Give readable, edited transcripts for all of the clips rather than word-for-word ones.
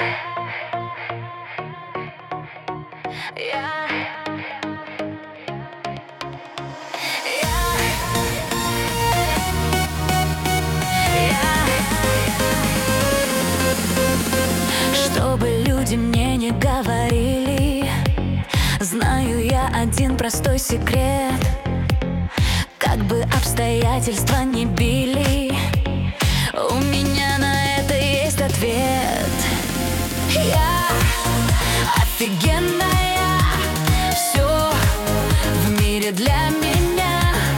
Чтобы люди мне не говорили, знаю я один простой секрет. Как бы обстоятельства ни били, у меня на это есть ответ. Я офигенная, все в мире для меня.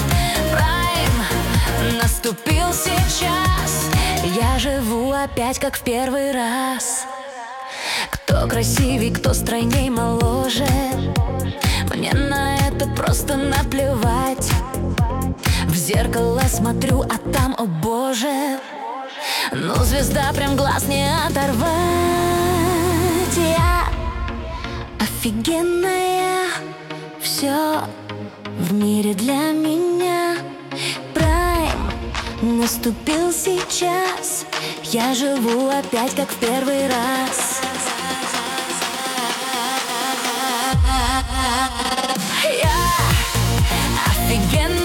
Прайм наступил сейчас, я живу опять как в первый раз. Кто красивей, кто стройней, моложе, мне на это просто наплевать. В зеркало смотрю, а там, о боже, ну звезда прям глаз не оторвать. Я офигенная, все в мире для меня. Прайм наступил сейчас, я живу опять как в первый раз. Я офигенная.